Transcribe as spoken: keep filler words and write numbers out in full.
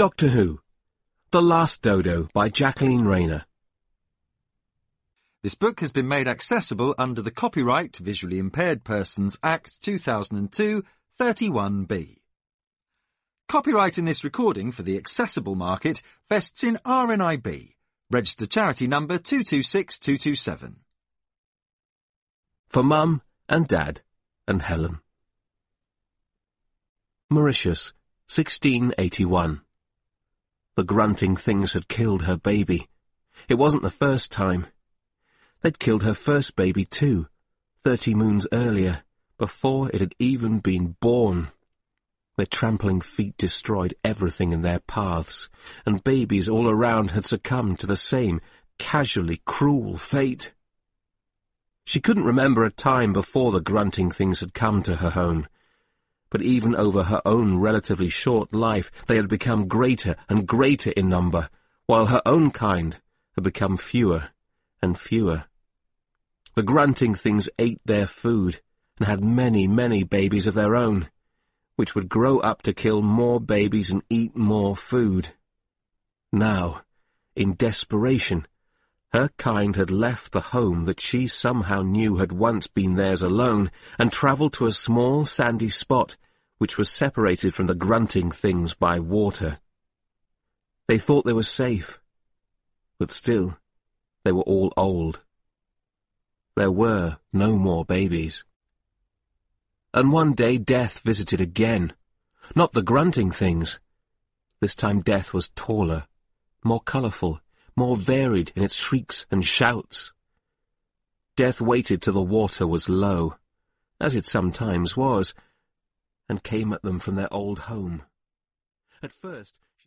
Doctor Who, The Last Dodo by Jacqueline Rayner. This book has been made accessible under the Copyright Visually Impaired Persons Act two thousand two, thirty-one B. Copyright in this recording for the accessible market vests in R N I B, registered charity number two two six two two seven. For Mum and Dad and Helen. Mauritius, sixteen eighty-one. The grunting things had killed her baby. It wasn't the first time. They'd killed her first baby too, thirty moons earlier, before it had even been born. Their trampling feet destroyed everything in their paths, and babies all around had succumbed to the same casually cruel fate. She couldn't remember a time before the grunting things had come to her home, but even over her own relatively short life they had become greater and greater in number, while her own kind had become fewer and fewer. The grunting things ate their food and had many, many babies of their own, which would grow up to kill more babies and eat more food. Now, in desperation, her kind had left the home that she somehow knew had once been theirs alone and travelled to a small sandy spot which was separated from the grunting things by water. They thought they were safe, but still, they were all old. There were no more babies. And one day death visited again. Not the grunting things. This time death was taller, more colourful, more varied in its shrieks and shouts. Death waited till the water was low, as it sometimes was, and came at them from their old home. At first,